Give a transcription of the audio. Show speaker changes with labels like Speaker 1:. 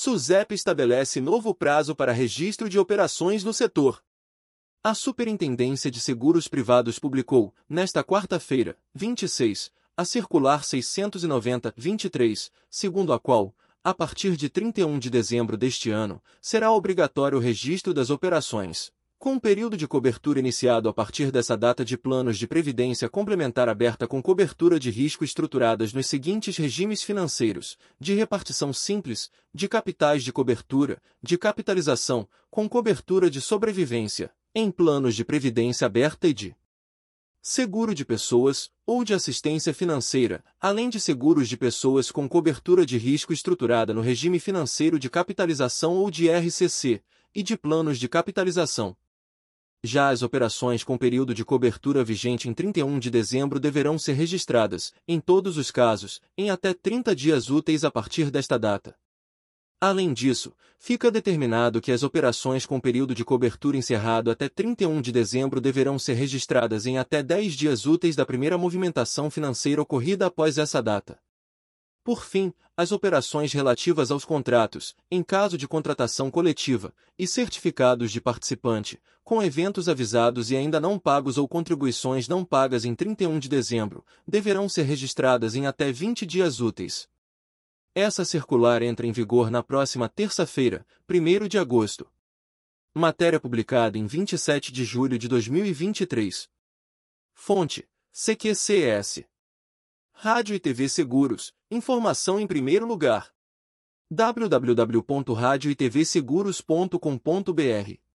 Speaker 1: SUSEP estabelece novo prazo para registro de operações no setor. A Superintendência de Seguros Privados publicou, nesta quarta-feira, 26, a Circular 690/23, segundo a qual, a partir de 31 de dezembro deste ano, será obrigatório o registro das operações, com um período de cobertura iniciado a partir dessa data de planos de previdência complementar aberta com cobertura de risco estruturadas nos seguintes regimes financeiros: de repartição simples, de capitais de cobertura, de capitalização, com cobertura de sobrevivência, em planos de previdência aberta e de seguro de pessoas, ou de assistência financeira, além de seguros de pessoas com cobertura de risco estruturada no regime financeiro de capitalização ou de RCC, e de planos de capitalização. Já as operações com período de cobertura vigente em 31 de dezembro deverão ser registradas, em todos os casos, em até 30 dias úteis a partir desta data. Além disso, fica determinado que as operações com período de cobertura encerrado até 31 de dezembro deverão ser registradas em até 10 dias úteis da primeira movimentação financeira ocorrida após essa data. Por fim, as operações relativas aos contratos, em caso de contratação coletiva, e certificados de participante, com eventos avisados e ainda não pagos ou contribuições não pagas em 31 de dezembro, deverão ser registradas em até 20 dias úteis. Essa circular entra em vigor na próxima terça-feira, 1º de agosto. Matéria publicada em 27 de julho de 2023. Fonte: CQCS. Rádio e TV Seguros, informação em primeiro lugar. www.radioetvseguros.com.br